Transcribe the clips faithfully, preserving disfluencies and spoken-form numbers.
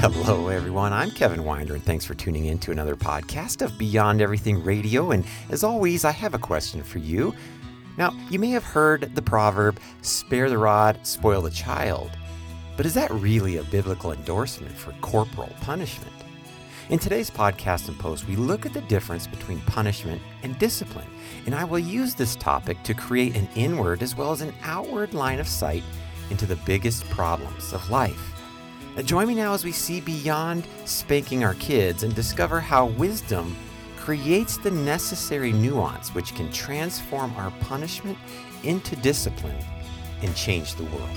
Hello, everyone. I'm Kevin Winder, and thanks for tuning in to another podcast of Beyond Everything Radio. And as always, I have a question for you. Now, you may have heard the proverb, spare the rod, spoil the child. But is that really a biblical endorsement for corporal punishment? In today's podcast and post, we look at the difference between punishment and discipline. And I will use this topic to create an inward as well as an outward line of sight into the biggest problems of life. Now, join me now as we see beyond spanking our kids and discover how wisdom creates the necessary nuance which can transform our punishment into discipline and change the world.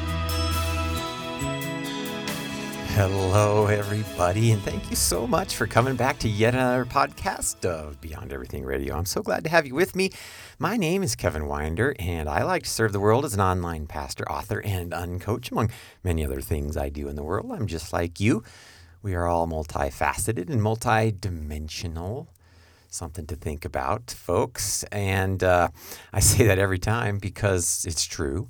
Hello, everybody, and thank you so much for coming back to yet another podcast of Beyond Everything Radio. I'm so glad to have you with me. My name is Kevin Winder, and I like to serve the world as an online pastor, author, and uncoach, among many other things I do in the world. I'm just like you. We are all multifaceted and multidimensional. Something to think about, folks. And uh, I say that every time because it's true.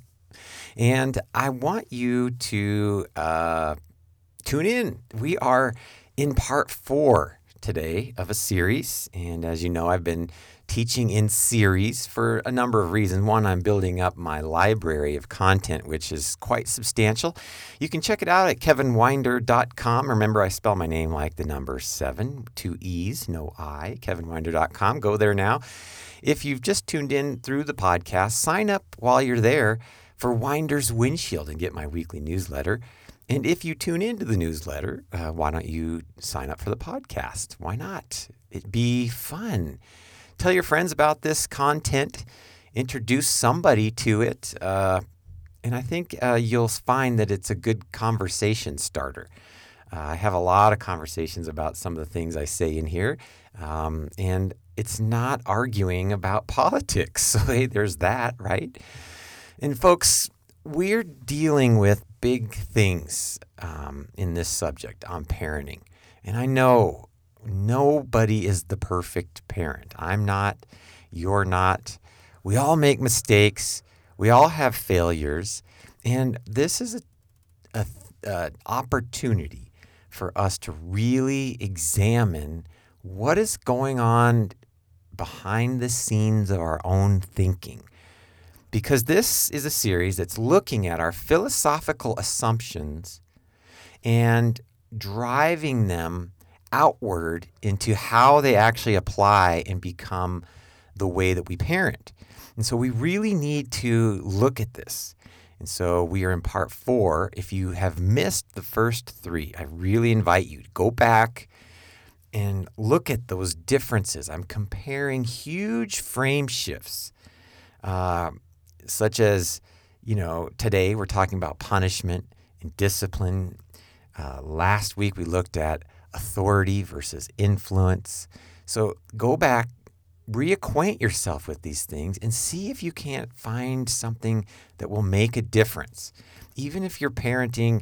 And I want you to uh, tune in. We are in part four today of a series. And as you know, I've been teaching in series for a number of reasons. One, I'm building up my library of content, which is quite substantial. You can check it out at kevin winder dot com. Remember, I spell my name like the number seven, two E's, no I, kevin winder dot com. Go there now. If you've just tuned in through the podcast, sign up while you're there for Winder's Windshield and get my weekly newsletter. And if you tune into the newsletter, uh, why don't you sign up for the podcast? Why not? It'd be fun. Tell your friends about this content. Introduce somebody to it. Uh, and I think uh, you'll find that it's a good conversation starter. Uh, I have a lot of conversations about some of the things I say in here. Um, and it's not arguing about politics. So hey, there's that, right? And folks, we're dealing with big things um, in this subject on parenting. And I know nobody is the perfect parent. I'm not. You're not. We all make mistakes. We all have failures. And this is a, a, a opportunity for us to really examine what is going on behind the scenes of our own thinking. Because this is a series that's looking at our philosophical assumptions and driving them outward into how they actually apply and become the way that we parent. And so we really need to look at this. And so we are in part four. If you have missed the first three, I really invite you to go back and look at those differences. I'm comparing huge frame shifts, uh, such as, you know, today we're talking about punishment and discipline. Uh, last week we looked at authority versus influence. So go back, reacquaint yourself with these things, and see if you can't find something that will make a difference. Even if your parenting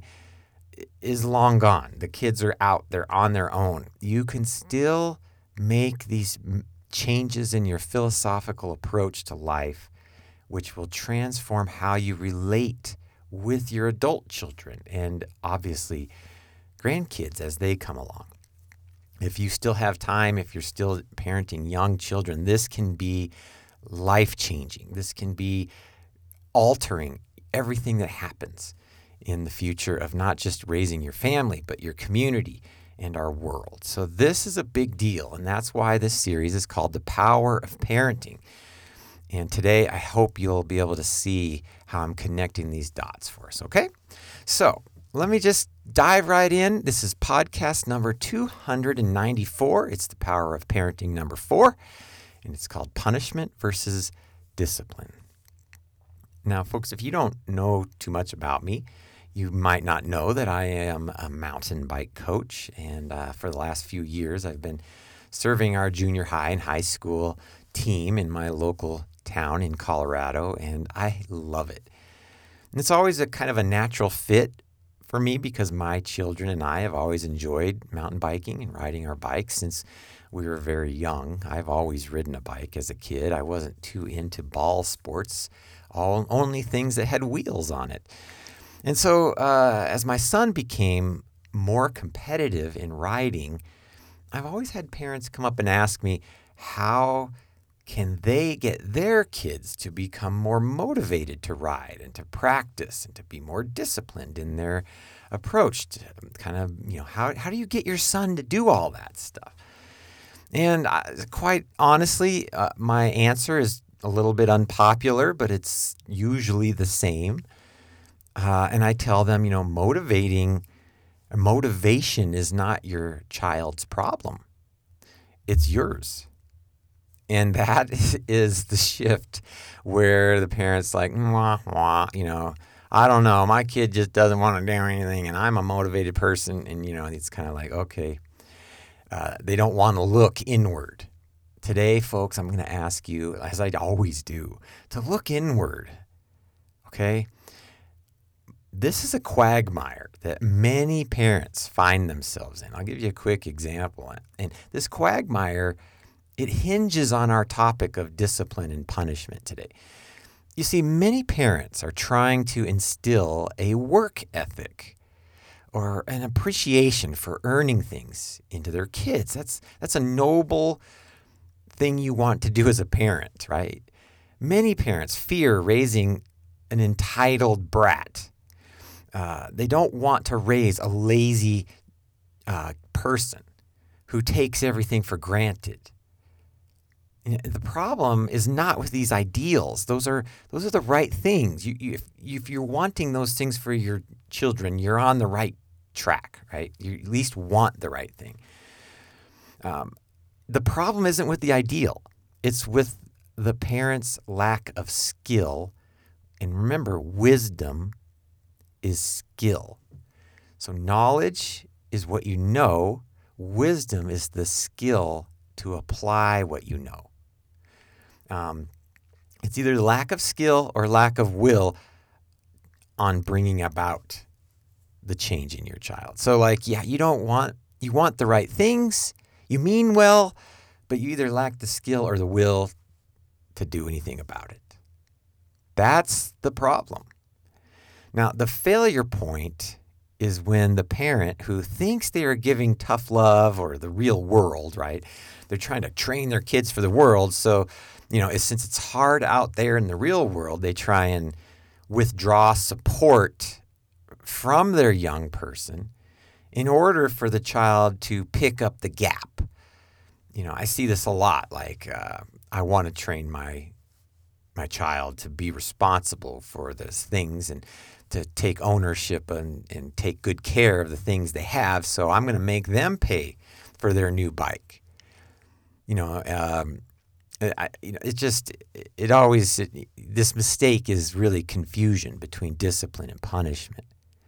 is long gone, the kids are out, they're on their own, you can still make these changes in your philosophical approach to life, which will transform how you relate with your adult children and obviously grandkids as they come along. If you still have time, if you're still parenting young children, this can be life-changing. This can be altering everything that happens in the future of not just raising your family, but your community and our world. So this is a big deal, and that's why this series is called The Power of Parenting. And today, I hope you'll be able to see how I'm connecting these dots for us, okay? So let me just dive right in. This is podcast number two hundred ninety-four. It's The Power of Parenting number four, and it's called Punishment versus Discipline. Now, folks, if you don't know too much about me, you might not know that I am a mountain bike coach, and uh, for the last few years, I've been serving our junior high and high school team in my local town in Colorado, and I love it. And it's always a kind of a natural fit for me because my children and I have always enjoyed mountain biking and riding our bikes since we were very young. I've always ridden a bike as a kid. I wasn't too into ball sports, all only things that had wheels on it. And so uh, as my son became more competitive in riding, I've always had parents come up and ask me, how can they get their kids to become more motivated to ride and to practice and to be more disciplined in their approach to kind of, you know, how, how do you get your son to do all that stuff? And I, quite honestly, uh, my answer is a little bit unpopular, but it's usually the same. Uh, and I tell them, you know, motivating, motivation is not your child's problem. It's yours. And that is the shift where the parent's like, wah, wah, you know, I don't know. My kid just doesn't want to do anything, and I'm a motivated person. And, you know, it's kind of like, okay, uh, they don't want to look inward. Today, folks, I'm going to ask you, as I always do, to look inward, okay? This is a quagmire that many parents find themselves in. I'll give you a quick example. And this quagmire, it hinges on our topic of discipline and punishment today. You see, many parents are trying to instill a work ethic or an appreciation for earning things into their kids. That's that's a noble thing you want to do as a parent, right? Many parents fear raising an entitled brat. Uh, they don't want to raise a lazy uh, person who takes everything for granted. The problem is not with these ideals. Those are those are the right things. You, you, if, if you're wanting those things for your children, you're on the right track, right? You at least want the right thing. Um, the problem isn't with the ideal. It's with the parent's lack of skill. And remember, wisdom is skill. So knowledge is what you know. Wisdom is the skill to apply what you know. Um, it's either lack of skill or lack of will on bringing about the change in your child. So like, yeah, you don't want, you want the right things, you mean well, but you either lack the skill or the will to do anything about it. That's the problem. Now, the failure point is when the parent who thinks they are giving tough love or the real world, right? They're trying to train their kids for the world. So, you know, since it's hard out there in the real world, they try and withdraw support from their young person in order for the child to pick up the gap. You know, I see this a lot. Like, uh, I want to train my my child to be responsible for those things and to take ownership and, and take good care of the things they have. So I'm going to make them pay for their new bike. You know, um, I, you know, it just, it always, it, this mistake is really confusion between discipline and punishment.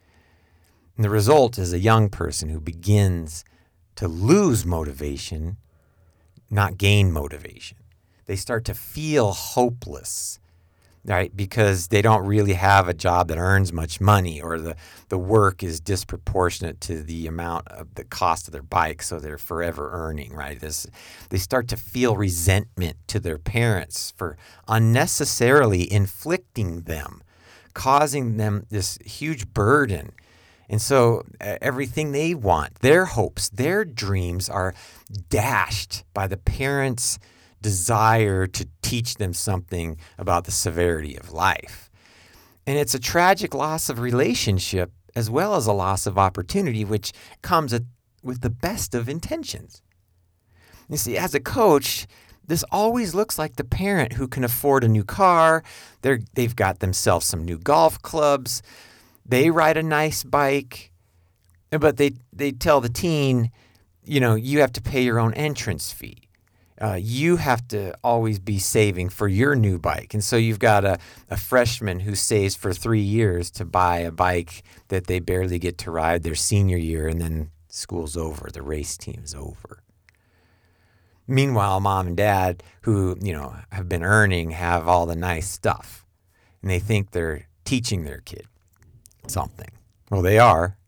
And the result is a young person who begins to lose motivation, not gain motivation. They start to feel hopeless, right? Because they don't really have a job that earns much money, or the, the work is disproportionate to the amount of the cost of their bike, so they're forever earning, right? This, they start to feel resentment to their parents for unnecessarily inflicting them, causing them this huge burden. And so everything they want, their hopes, their dreams are dashed by the parents' desire to teach them something about the severity of life. And it's a tragic loss of relationship as well as a loss of opportunity, which comes at, with the best of intentions. You see, as a coach, this always looks like the parent who can afford a new car. They're, they've got themselves some new golf clubs. They ride a nice bike, but they, they tell the teen, you know, you have to pay your own entrance fee. Uh, you have to always be saving for your new bike. And so you've got a, a freshman who saves for three years to buy a bike that they barely get to ride their senior year, and then school's over, the race team's over. Meanwhile, mom and dad, who, you know, have been earning, have all the nice stuff, and they think they're teaching their kid something. Well, they are,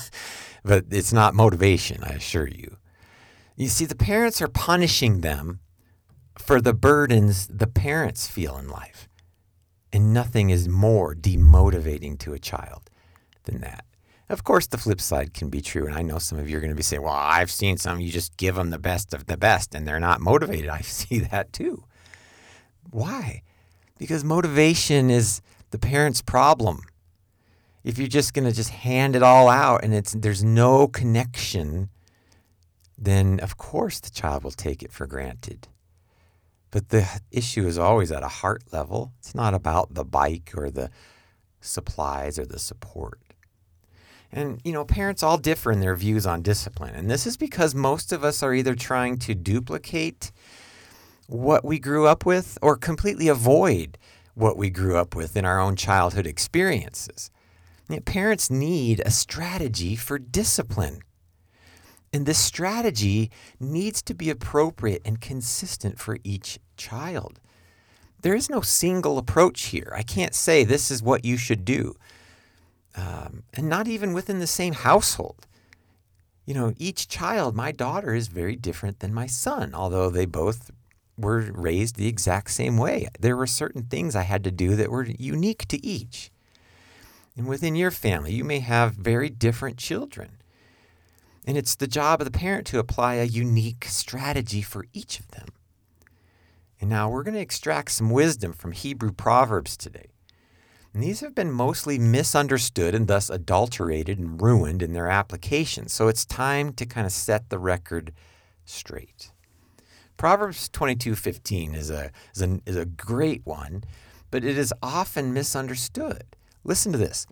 but it's not motivation, I assure you. You see, the parents are punishing them for the burdens the parents feel in life. And nothing is more demotivating to a child than that. Of course, the flip side can be true. And I know some of you are going to be saying, well, I've seen some, you just give them the best of the best and they're not motivated. I see that too. Why? Because motivation is the parent's problem. If you're just going to just hand it all out and it's there's no connection, then of course the child will take it for granted. But the issue is always at a heart level. It's not about the bike or the supplies or the support. And, you know, parents all differ in their views on discipline. And this is because most of us are either trying to duplicate what we grew up with or completely avoid what we grew up with in our own childhood experiences. You know, parents need a strategy for discipline. And this strategy needs to be appropriate and consistent for each child. There is no single approach here. I can't say this is what you should do. Um, and not even within the same household. You know, each child, my daughter is very different than my son, although they both were raised the exact same way. There were certain things I had to do that were unique to each. And within your family, you may have very different children. And it's the job of the parent to apply a unique strategy for each of them. And now we're going to extract some wisdom from Hebrew Proverbs today. And these have been mostly misunderstood and thus adulterated and ruined in their application. So it's time to kind of set the record straight. Proverbs twenty-two fifteen is a, is a, is a great one, but it is often misunderstood. Listen to this.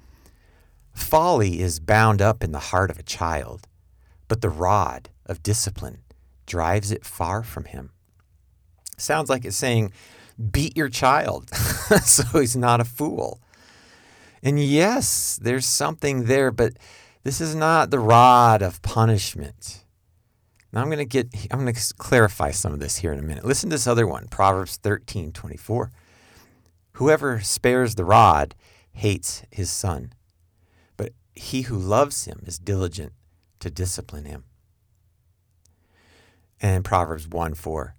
Folly is bound up in the heart of a child, but the rod of discipline drives it far from him. Sounds like it's saying, beat your child so he's not a fool. And yes, there's something there, but this is not the rod of punishment. Now I'm going to get, I'm going to clarify some of this here in a minute. Listen to this other one, Proverbs thirteen twenty-four. Whoever spares the rod hates his son, but he who loves him is diligent to discipline him. And Proverbs one four.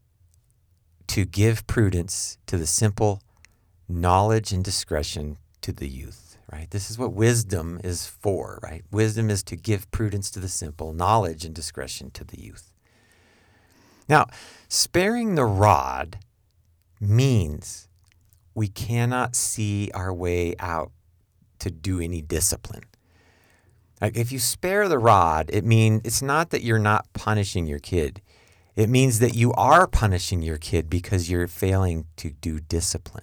To give prudence to the simple, knowledge and discretion to the youth, right? This is what wisdom is for, right? Wisdom is to give prudence to the simple, knowledge and discretion to the youth. Now, sparing the rod means we cannot see our way out to do any discipline. Like if you spare the rod, it means it's not that you're not punishing your kid. It means that you are punishing your kid because you're failing to do discipline.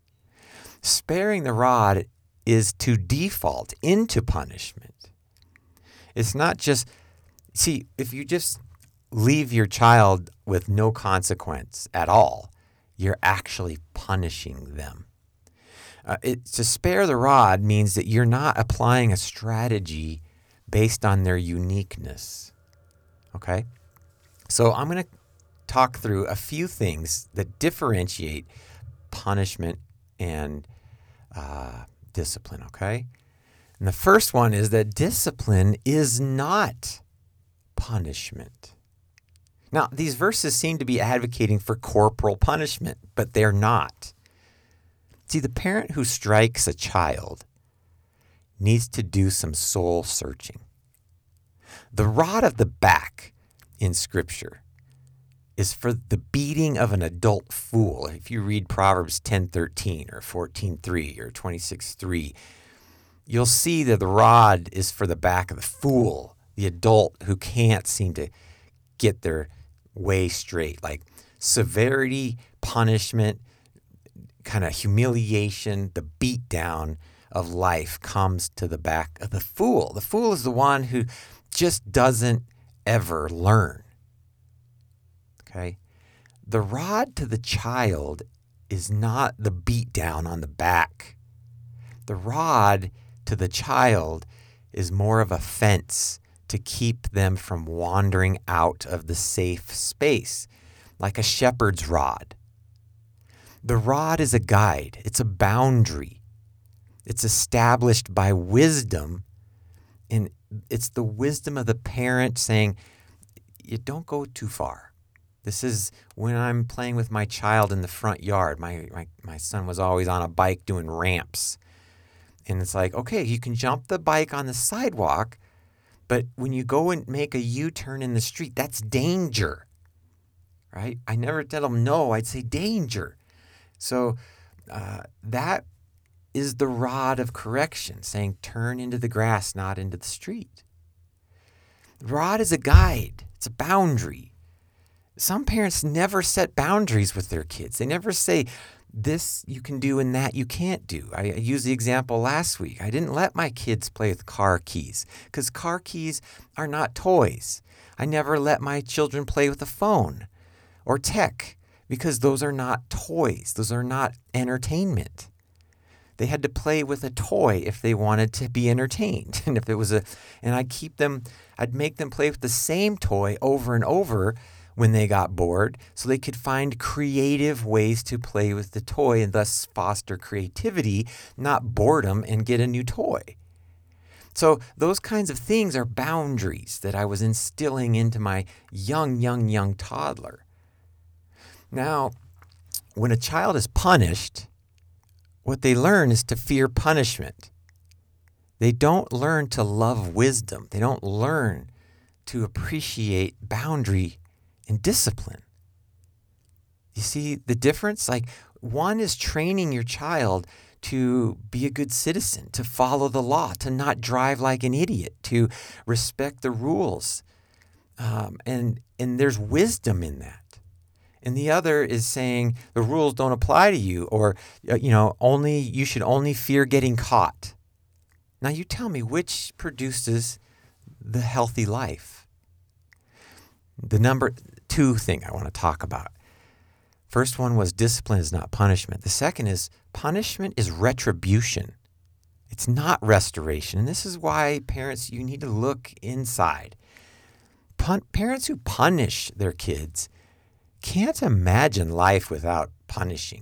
Sparing the rod is to default into punishment. It's not just, see, if you just leave your child with no consequence at all, you're actually punishing them. Uh, it, to spare the rod means that you're not applying a strategy based on their uniqueness. Okay? So I'm going to talk through a few things that differentiate punishment and uh, discipline, okay? And the first one is that discipline is not punishment. Now, these verses seem to be advocating for corporal punishment, but they're not. See, the parent who strikes a child needs to do some soul searching. The rod of the back in Scripture is for the beating of an adult fool. If you read Proverbs ten thirteen or fourteen three or twenty-six three, you'll see that the rod is for the back of the fool, the adult who can't seem to get their way straight. Like severity, punishment, kind of humiliation, the beat down of life comes to the back of the fool. The fool is the one who just doesn't ever learn. Okay? The rod to the child is not the beat down on the back. The rod to the child is more of a fence to keep them from wandering out of the safe space, like a shepherd's rod. The rod is a guide. It's a boundary. It's established by wisdom, and it's the wisdom of the parent saying, you don't go too far. This is when I'm playing with my child in the front yard. My, my, my son was always on a bike doing ramps. And it's like, okay, you can jump the bike on the sidewalk, but when you go and make a U-turn in the street, that's danger, right? I never tell them no, I'd say danger. So uh, that is the rod of correction, saying turn into the grass, not into the street. The rod is a guide. It's a boundary. Some parents never set boundaries with their kids. They never say, this you can do and that you can't do. I, I used the example last week. I didn't let my kids play with car keys because car keys are not toys. I never let my children play with a phone or tech because those are not toys. Those are not entertainment. They had to play with a toy if they wanted to be entertained. And if it was a, and I'd keep them, I'd make them play with the same toy over and over when they got bored, so they could find creative ways to play with the toy and thus foster creativity, not boredom, and get a new toy. So those kinds of things are boundaries that I was instilling into my young, young, young toddler. Now, when a child is punished, what they learn is to fear punishment. They don't learn to love wisdom. They don't learn to appreciate boundary and discipline. You see the difference? Like, one is training your child to be a good citizen, to follow the law, to not drive like an idiot, to respect the rules. Um, and, and there's wisdom in that. And the other is saying the rules don't apply to you, or, you know, only you should only fear getting caught. Now you tell me, which produces the healthy life? The number two thing I want to talk about. First one was discipline is not punishment. The second is punishment is retribution. It's not restoration. And this is why parents, you need to look inside. Pun- parents who punish their kids can't imagine life without punishing.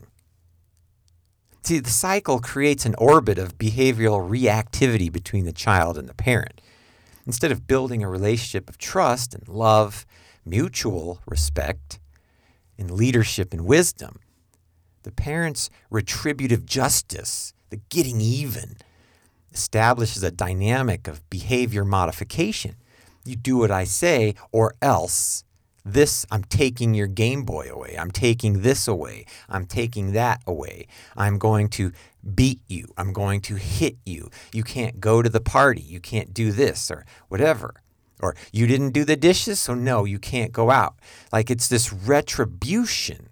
See, the cycle creates an orbit of behavioral reactivity between the child and the parent. Instead of building a relationship of trust and love, mutual respect, and leadership and wisdom, the parent's retributive justice, the getting even, establishes a dynamic of behavior modification. You do what I say, or else. This, I'm taking your Game Boy away. I'm taking this away. I'm taking that away. I'm going to beat you. I'm going to hit you. You can't go to the party. You can't do this or whatever. Or you didn't do the dishes, so no, you can't go out. Like, it's this retribution,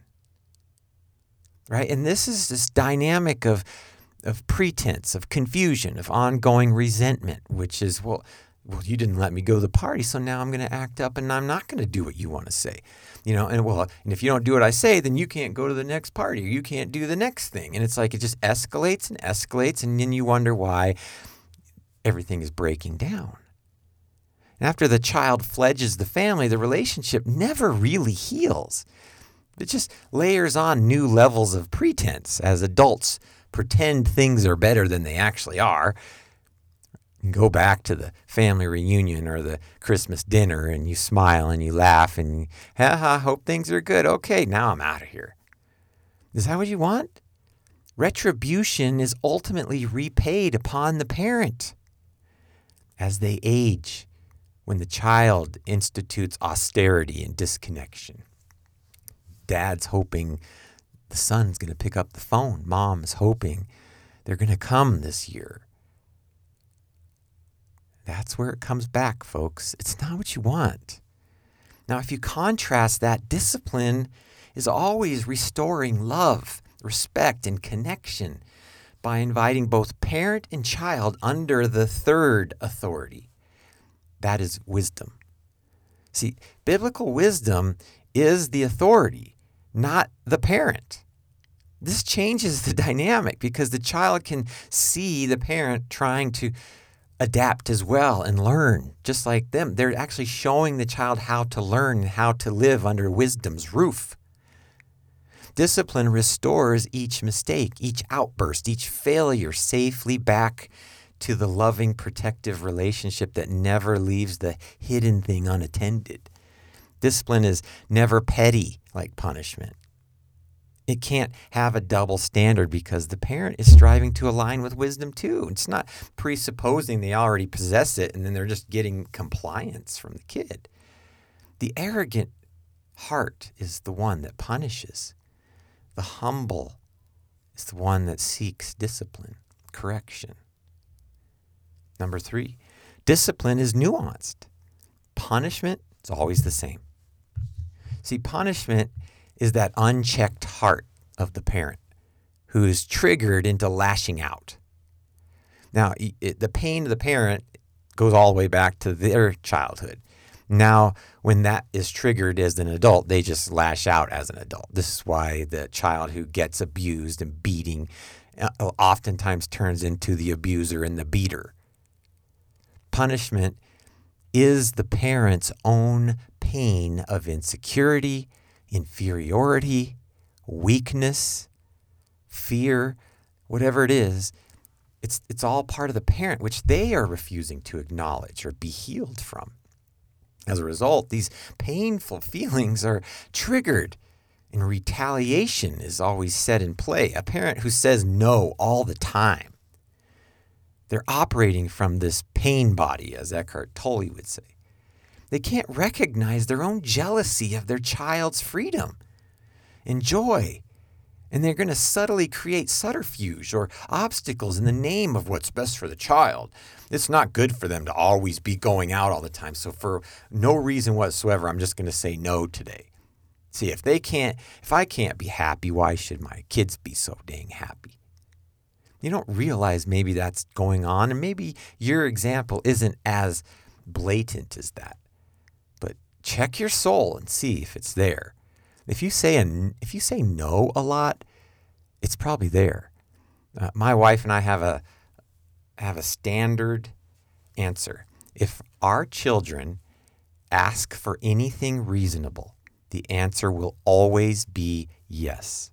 right? And this is this dynamic of, of pretense, of confusion, of ongoing resentment, which is, well, Well, you didn't let me go to the party, so now I'm going to act up and I'm not going to do what you want to say. You know, and well, and if you don't do what I say, then you can't go to the next party or you can't do the next thing. And it's like it just escalates and escalates, and then you wonder why everything is breaking down. And after the child fledges the family, the relationship never really heals. It just layers on new levels of pretense as adults pretend things are better than they actually are. You go back to the family reunion or the Christmas dinner and you smile and you laugh and you, ha ha, hope things are good. Okay, now I'm out of here. Is that what you want? Retribution is ultimately repaid upon the parent as they age, when the child institutes austerity and disconnection. Dad's hoping the son's going to pick up the phone. Mom's hoping they're going to come this year. That's where it comes back, folks. It's not what you want. Now, if you contrast that, discipline is always restoring love, respect, and connection by inviting both parent and child under the third authority. That is wisdom. See, biblical wisdom is the authority, not the parent. This changes the dynamic because the child can see the parent trying to adapt as well and learn just like them. They're actually showing the child how to learn and how to live under wisdom's roof. Discipline restores each mistake, each outburst, each failure safely back to the loving, protective relationship that never leaves the hidden thing unattended. Discipline is never petty like punishment. It can't have a double standard because the parent is striving to align with wisdom too. It's not presupposing they already possess it and then they're just getting compliance from the kid. The arrogant heart is the one that punishes. The humble is the one that seeks discipline, correction. Number three, discipline is nuanced. Punishment is always the same. See, punishment is that unchecked heart of the parent who is triggered into lashing out. Now, it, the pain of the parent goes all the way back to their childhood. Now, when that is triggered as an adult, they just lash out as an adult. This is why the child who gets abused and beating uh, oftentimes turns into the abuser and the beater. Punishment is the parent's own pain of insecurity, inferiority, weakness, fear, whatever it is. It's, it's all part of the parent, which they are refusing to acknowledge or be healed from. As a result, these painful feelings are triggered, and retaliation is always set in play. A parent who says no all the time, they're operating from this pain body, as Eckhart Tolle would say. They can't recognize their own jealousy of their child's freedom and joy, and they're going to subtly create subterfuge or obstacles in the name of what's best for the child. It's not good for them to always be going out all the time. So for no reason whatsoever, I'm just going to say no today. See, if they can't, if I can't be happy, why should my kids be so dang happy? You don't realize maybe that's going on, and maybe your example isn't as blatant as that. But check your soul and see if it's there. If you say a, if you say no a lot, it's probably there. Uh, my wife and I have a have a standard answer. If our children ask for anything reasonable, the answer will always be yes.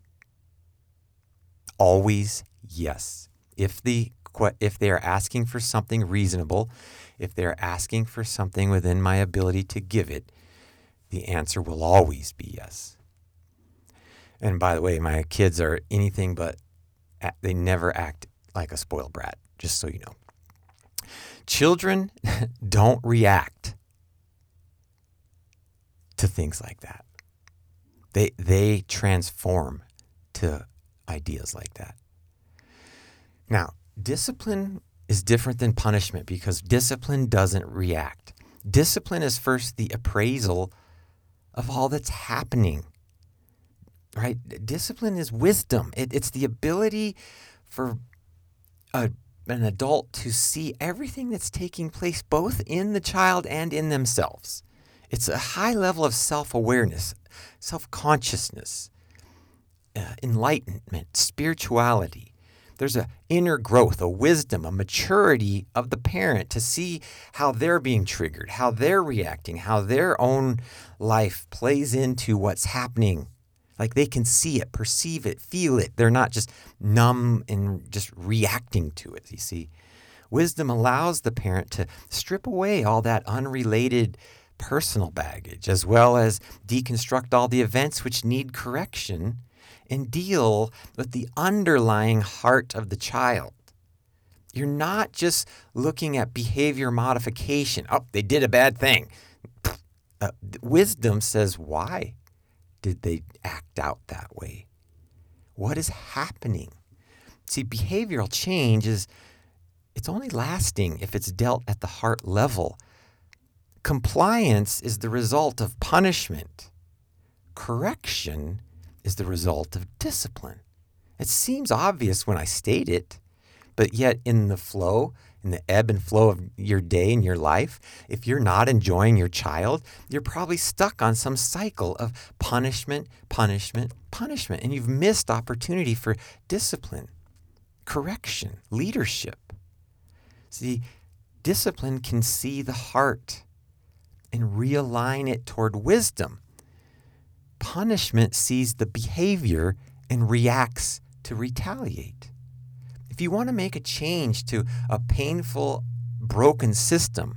Always yes. If the if they are asking for something reasonable, if they're asking for something within my ability to give it, the answer will always be yes. And by the way, my kids are anything but, they never act like a spoiled brat, just so you know. Children don't react to things like that. They they transform to ideas like that. Now, discipline is different than punishment because discipline doesn't react. Discipline is first the appraisal of all that's happening. Right? Discipline is wisdom. It, it's the ability for a, an adult to see everything that's taking place both in the child and in themselves. It's a high level of self-awareness, self-consciousness, uh, enlightenment, spirituality. There's an inner growth, a wisdom, a maturity of the parent to see how they're being triggered, how they're reacting, how their own life plays into what's happening. Like they can see it, perceive it, feel it. They're not just numb and just reacting to it, you see. Wisdom allows the parent to strip away all that unrelated personal baggage, as well as deconstruct all the events which need correction and deal with the underlying heart of the child. You're not just looking at behavior modification. Oh, they did a bad thing. Uh, wisdom says, why did they act out that way? What is happening? See, behavioral change is, it's only lasting if it's dealt at the heart level. Compliance is the result of punishment. Correction is the result of discipline. It seems obvious when I state it, but yet in the flow, in the ebb and flow of your day and your life, if you're not enjoying your child, you're probably stuck on some cycle of punishment, punishment, punishment, and you've missed opportunity for discipline, correction, leadership. See, discipline can see the heart and realign it toward wisdom. Punishment sees the behavior and reacts to retaliate. If you want to make a change to a painful, broken system,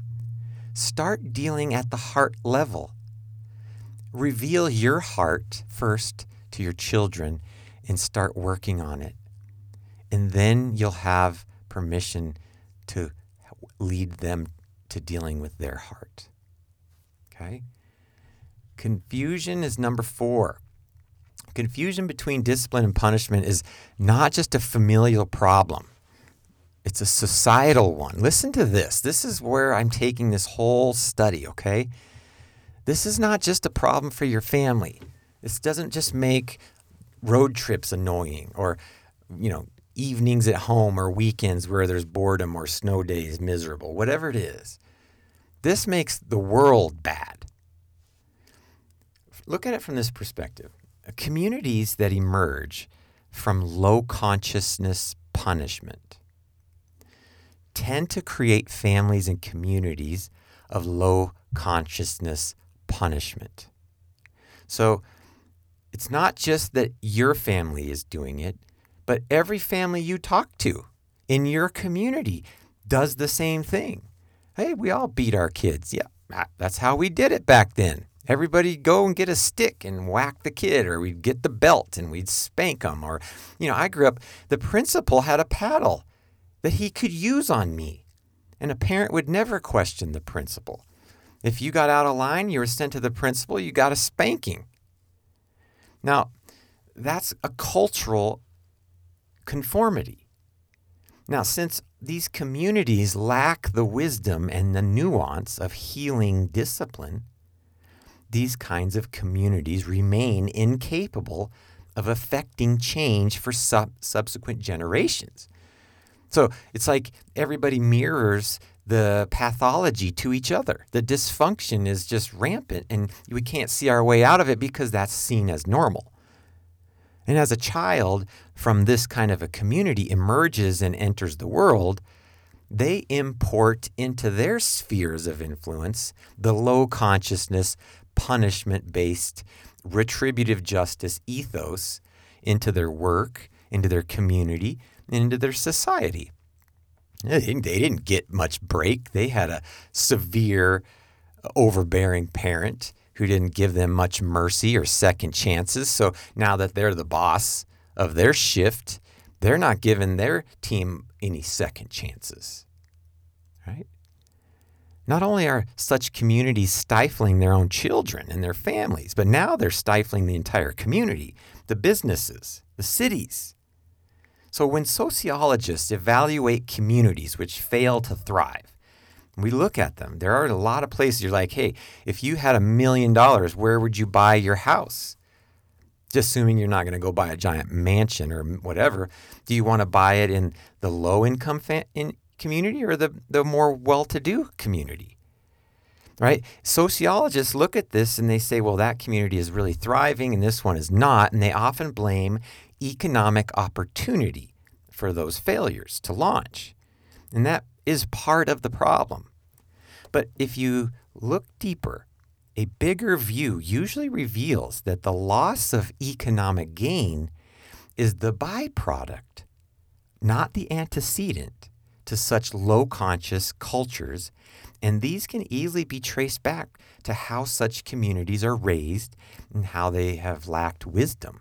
start dealing at the heart level. Reveal your heart first to your children and start working on it. And then you'll have permission to lead them to dealing with their heart. Okay? Confusion is number four. Confusion between discipline and punishment is not just a familial problem. It's a societal one. Listen to this. This is where I'm taking this whole study, okay? This is not just a problem for your family. This doesn't just make road trips annoying or, you know, evenings at home or weekends where there's boredom or snow days miserable, whatever it is. This makes the world bad. Look at it from this perspective. Communities that emerge from low consciousness punishment tend to create families and communities of low consciousness punishment. So it's not just that your family is doing it, but every family you talk to in your community does the same thing. Hey, we all beat our kids. Yeah, that's how we did it back then. Everybody'd go and get a stick and whack the kid, or we'd get the belt and we'd spank them. Or, you know, I grew up, the principal had a paddle that he could use on me. And a parent would never question the principal. If you got out of line, you were sent to the principal, you got a spanking. Now, that's a cultural conformity. Now, since these communities lack the wisdom and the nuance of healing discipline, these kinds of communities remain incapable of affecting change for sub- subsequent generations. So it's like everybody mirrors the pathology to each other. The dysfunction is just rampant, and we can't see our way out of it because that's seen as normal. And as a child from this kind of a community emerges and enters the world, they import into their spheres of influence the low consciousness, punishment-based, retributive justice ethos into their work, into their community, and into their society. They didn't, they didn't get much break. They had a severe, overbearing parent who didn't give them much mercy or second chances. So now that they're the boss of their shift, they're not giving their team any second chances, right? Not only are such communities stifling their own children and their families, but now they're stifling the entire community, the businesses, the cities. So when sociologists evaluate communities which fail to thrive, we look at them. There are a lot of places you're like, hey, if you had a million dollars, where would you buy your house? Just assuming you're not going to go buy a giant mansion or whatever. Do you want to buy it in the low-income fa- in community or the, the more well-to-do community? Right? Sociologists look at this and they say, well, that community is really thriving and this one is not. And they often blame economic opportunity for those failures to launch. And that is part of the problem. But if you look deeper, a bigger view usually reveals that the loss of economic gain is the byproduct, not the antecedent, to such low-conscious cultures, and these can easily be traced back to how such communities are raised and how they have lacked wisdom.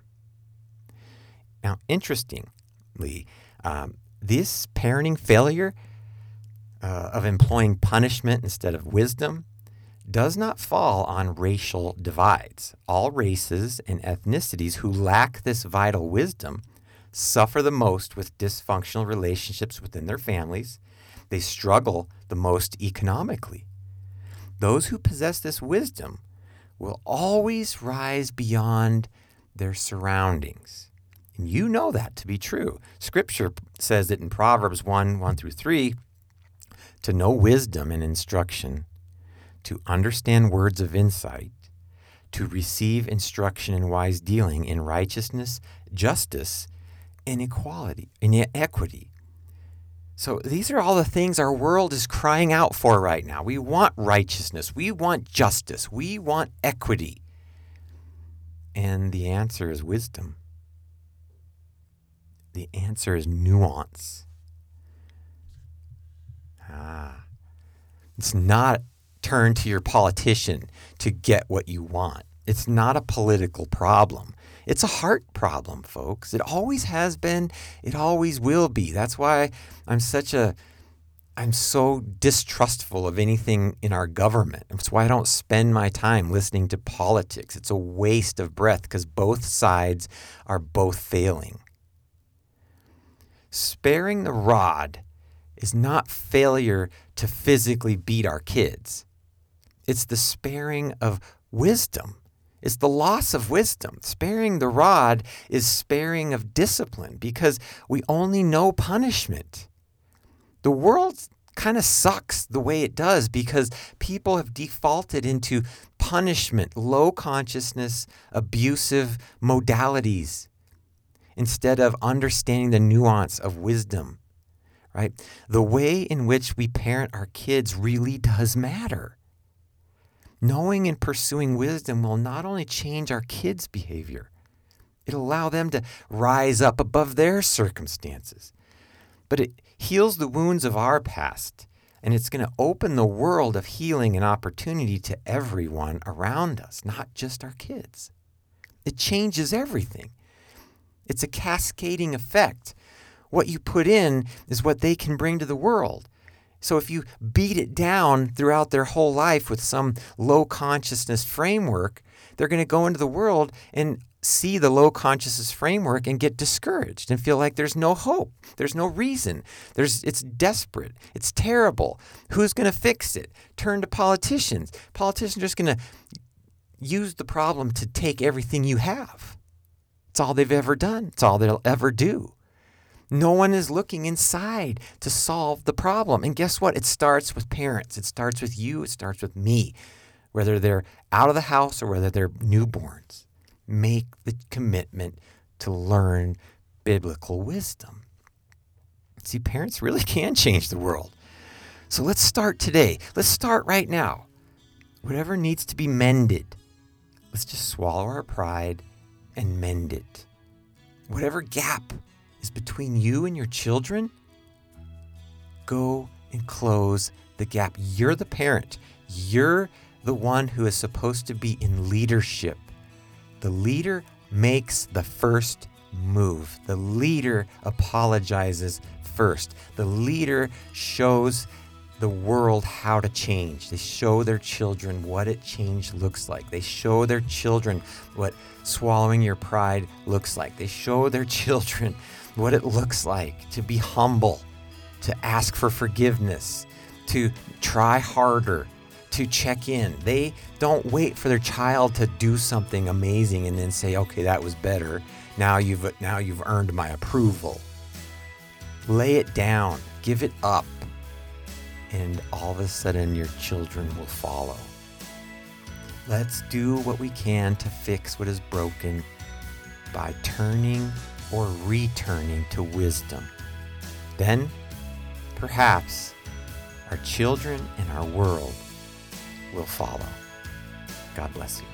Now, interestingly, um, this parenting failure uh, of employing punishment instead of wisdom does not fall on racial divides. All races and ethnicities who lack this vital wisdom suffer the most with dysfunctional relationships within their families. They struggle the most economically. Those who possess this wisdom will always rise beyond their surroundings. And you know that to be true. Scripture says it in Proverbs one, one through three, to know wisdom and instruction, to understand words of insight, to receive instruction in wise dealing, in righteousness, justice, and equality, and equity. So these are all the things our world is crying out for right now. We want righteousness. We want justice. We want equity. And the answer is wisdom. The answer is nuance. Ah. It's not turn to your politician to get what you want. It's not a political problem. It's a heart problem, folks. It always has been. It always will be. That's why I'm such a, I'm so distrustful of anything in our government. That's why I don't spend my time listening to politics. It's a waste of breath because both sides are both failing. Sparing the rod is not failure to physically beat our kids. It's the sparing of wisdom. It's the loss of wisdom. Sparing the rod is sparing of discipline because we only know punishment. The world kind of sucks the way it does because people have defaulted into punishment, low consciousness, abusive modalities instead of understanding the nuance of wisdom, right? The way in which we parent our kids really does matter. Knowing and pursuing wisdom will not only change our kids' behavior, it'll allow them to rise up above their circumstances. But it heals the wounds of our past, and it's going to open the world of healing and opportunity to everyone around us, not just our kids. It changes everything. It's a cascading effect. What you put in is what they can bring to the world. So if you beat it down throughout their whole life with some low consciousness framework, they're going to go into the world and see the low consciousness framework and get discouraged and feel like there's no hope. There's no reason. There's it's desperate. It's terrible. Who's going to fix it? Turn to politicians. Politicians are just going to use the problem to take everything you have. It's all they've ever done. It's all they'll ever do. No one is looking inside to solve the problem. And guess what? It starts with parents. It starts with you. It starts with me. Whether they're out of the house or whether they're newborns, make the commitment to learn biblical wisdom. See, parents really can change the world. So let's start today. Let's start right now. Whatever needs to be mended, let's just swallow our pride and mend it. Whatever gap is between you and your children, go and close the gap. You're the parent. You're the one who is supposed to be in leadership. The leader makes the first move. The leader apologizes first. The leader shows the world how to change. They show their children what it change looks like. They show their children what swallowing your pride looks like. They show their children what it looks like to be humble, to ask for forgiveness, to try harder, to check in. They don't wait for their child to do something amazing and then say, okay, that was better. Now you've now you've earned my approval. Lay it down, give it up, and all of a sudden your children will follow. Let's do what we can to fix what is broken by turning or returning to wisdom. Then, perhaps, our children and our world will follow. God bless you.